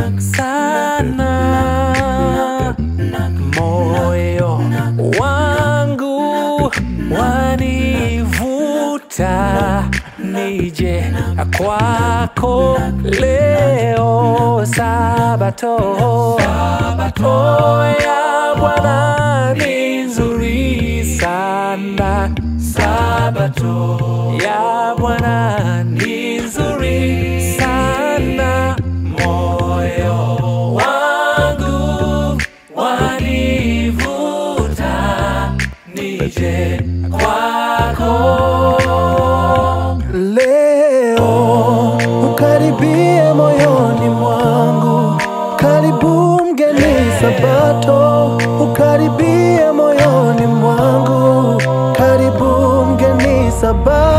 sana. Moyo wangu wanivuta nije kwako leo Sabato. Oh ya Bwana ni nzuri sana. Sabato ya Bwana ni nzuri sana. Moyo wangu wanivuta nije kwako leo. Ukaribie moyoni mwangu, karibu mgeni Sabato. Ukaribie moyoni mwangu, karibu mgeni Sabato.